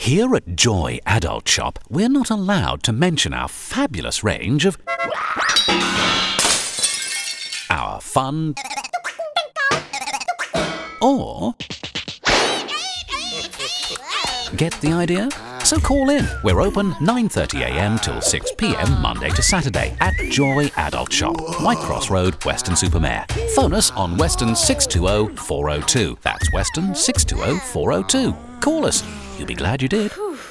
Here at Joy Adult Shop, we're not allowed to mention our fabulous range of our fun or get the idea? So call in. We're open 9:30 a.m. till 6 p.m. Monday to Saturday at Joy Adult Shop, Whitecross Road, Weston-super-Mare. Phone us on Weston 620 402. That's Weston 620 402. Call us. You'll be glad you did.